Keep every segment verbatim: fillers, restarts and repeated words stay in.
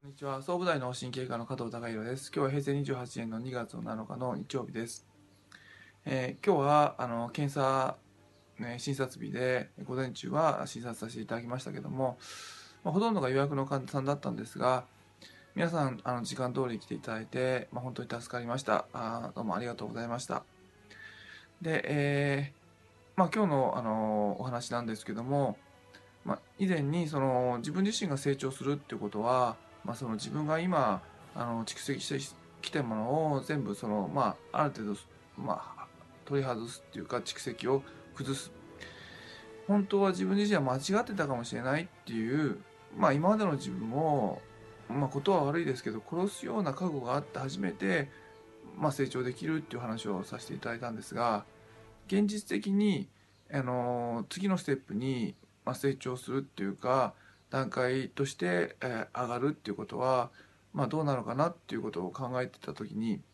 こんにちは。総武大の神経科の加藤孝弘です。今日は平成にじゅうはちねんのにがつのなのかの日曜日です。えー今日はあの検査、ね、診察日で午前中は診察させていただきましたけども、まあ、ほとんどが予約の患者さんだったんですが、皆さんあの時間通り来ていただいて、まあ、本当に助かりました。あーどうもありがとうございました。で、えーまあ、今日の、あのお話なんですけども、まあ、以前にその自分自身が成長するっていうことは、まあ、その自分が今あの蓄積してきたものを全部その、まあ、ある程度、まあ、取り外すっていうか蓄積を崩す。本当は自分自身は間違ってたかもしれないっていう、まあ、今までの自分を、まあ、ことは悪いですけど殺すような覚悟があって初めて、まあ、成長できるっていう話をさせていただいたんですが、現実的にあの次のステップに、まあ、成長するっていうか段階として、えー上がるっていうことは、まあ、どうなのかなっていうことを考えてた時に、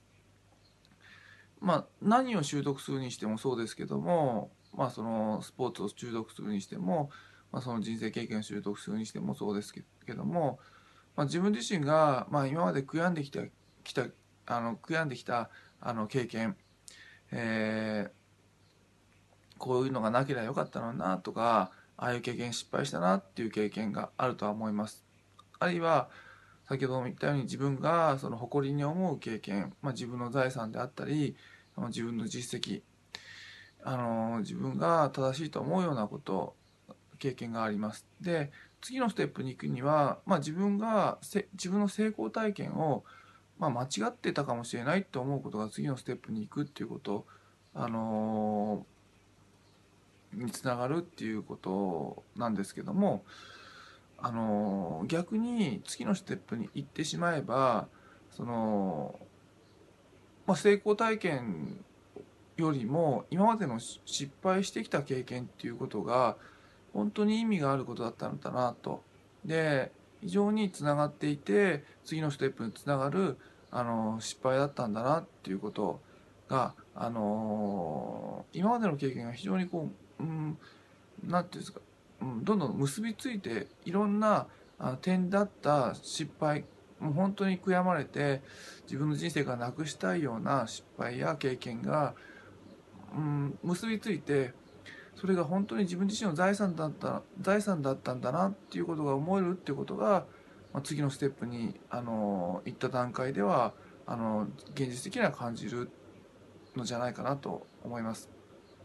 まあ、何を習得するにしてもそうですけども、まあ、そのスポーツを習得するにしても、まあ、その人生経験を習得するにしてもそうですけども、まあ、自分自身が、まあ、今まで悔やんできたきたあの悔やんできたあの経験、えーこういうのがなければよかったのになとか、ああいう経験失敗したなっていう経験があるとは思います。あるいは先ほども言ったように自分がその誇りに思う経験、まあ、自分の財産であったり自分の実績、あの自分が正しいと思うようなこと経験があります。で次のステップに行くには、まあ、自分がせ自分の成功体験を、まあ、間違ってたかもしれないと思うことが次のステップに行くっていうこと、あのにつながるっていうことなんですけども、あの逆に次のステップに行ってしまえばその、まあ、成功体験よりも今までの失敗してきた経験っていうことが本当に意味があることだったのだなと。で非常につながっていて次のステップにつながるあの失敗だったんだなっていうことが、あの今までの経験が非常にこう、うん、なんていうんですか、うん、どんどん結びついていろんなあ点だった失敗、もう本当に悔やまれて自分の人生からなくしたいような失敗や経験が、うん、結びついてそれが本当に自分自身の財産だった財産だったんだなっていうことが思えるっていうことが、まあ、次のステップにあの行った段階ではあの現実的には感じるのじゃないかなと思います。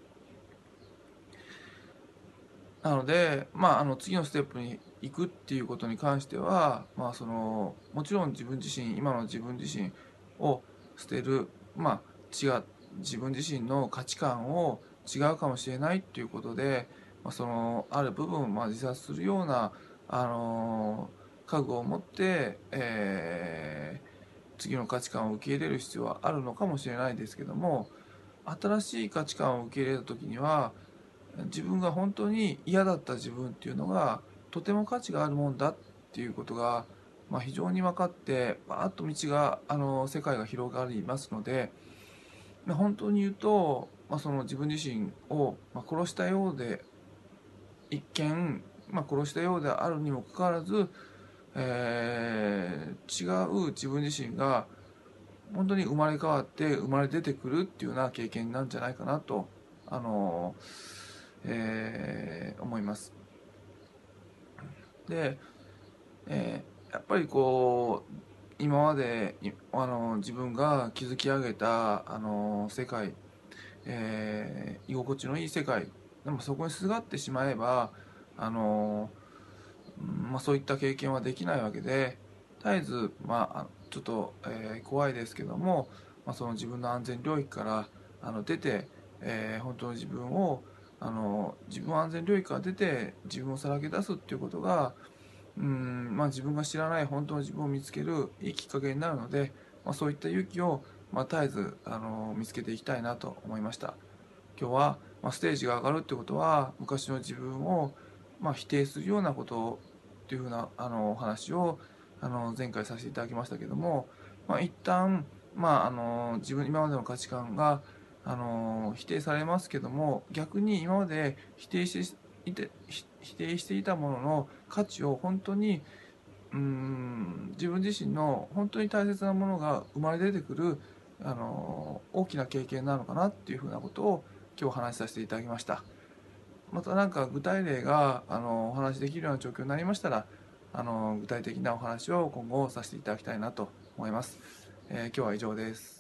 なので、まあ、あの次のステップに行くっていうことに関しては、まあ、そのもちろん自分自身今の自分自身を捨てる、まあ、違う自分自身の価値観を違うかもしれないっていうことで、まあ、そのある部分、まあ、自殺するような、あの覚悟を持って、えー次の価値観を受け入れる必要はあるのかもしれないですけども、新しい価値観を受け入れた時には自分が本当に嫌だった自分っていうのがとても価値があるもんだっていうことが、まあ、非常に分かってバーッと道があの世界が広がりますので、まあ本当に言うと、まあ、その自分自身を、まあ、殺したようで一見、まあ、殺したようであるにもかかわらず、えー違う自分自身が本当に生まれ変わって生まれ出てくるっていうような経験なんじゃないかなと、あの、えー思います。で、えーやっぱりこう今まであの自分が築き上げたあの世界、えー居心地のいい世界でもそこにすがってしまえばあの、まあ、そういった経験はできないわけで、絶えず、まあ、ちょっと、えー怖いですけども、まあ、その自分の安全領域からあの出て、えー本当の自分をあの自分安全領域から出て自分をさらけ出すっていうことが、うん、まあ、自分が知らない本当の自分を見つけるいいきっかけになるので、まあ、そういった勇気を、まあ、絶えずあの見つけていきたいなと思いました。今日は、まあ、ステージが上がるってことは昔の自分を、まあ、否定するようなことっていうふうなあのお話をあの前回させていただきましたけども、まあ、一旦、まあ、あの自分今までの価値観があの否定されますけども、逆に今まで否定していて否定していたものの価値を本当にうーん自分自身の本当に大切なものが生まれ出てくるあの大きな経験なのかなっていうふうなことを今日お話しさせていただきました。また何か具体例があのお話しできるような状況になりましたら、あの具体的なお話を今後させていただきたいなと思います。えー今日は以上です。